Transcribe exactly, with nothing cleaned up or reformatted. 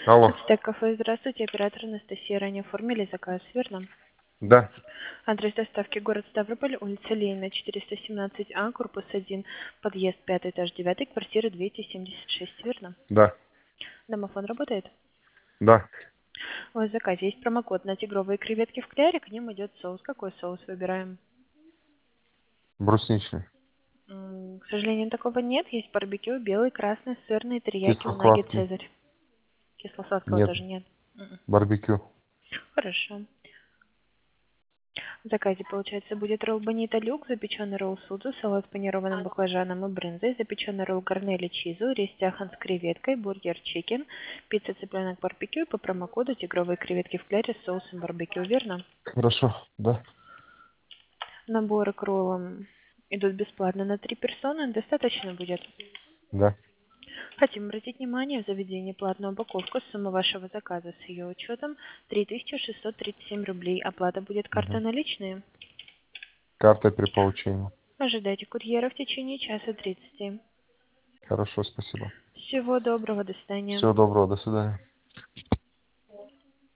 Алло. Ацтек кафе, здравствуйте, оператор Анастасия. Ранее оформили заказ, верно? Да. Адрес доставки город Ставрополь, улица Ленина, четыреста семнадцать А, корпус один, подъезд пятый, этаж девятый, квартира двести семьдесят шесть, верно? Да. Домофон работает? Да. У вас в заказе есть промокод на тигровые креветки в кляре, к ним идет соус. Какой соус выбираем? Брусничный. М, К сожалению, такого нет. Есть барбекю, белый, красный, сырный, терияки, унаги, Кисло-сладкий. цезарь. Кисло-сладкого Нет. тоже нет. М-м. Барбекю. Хорошо. В заказе, получается, будет ролл бонита люк, запеченный ролл судзу, салат с панированным баклажаном и брынзой, запеченный ролл гарнели чизу, рис тяхан с креветкой, бургер чикен, пицца цыпленок барбекю и по промокоду тигровые креветки в кляре с соусом барбекю, верно? Хорошо. Да. Наборы к роллам идут бесплатно на три персоны, достаточно будет. Да. Хотим обратить внимание в заведении платную упаковку. Сумма вашего заказа с ее учетом три тысячи шестьсот тридцать семь рублей. Оплата будет картой Угу. наличные. Карта при получении. Ожидайте курьера в течение часа тридцати. Хорошо, спасибо. Всего доброго, до свидания. Всего доброго. До свидания.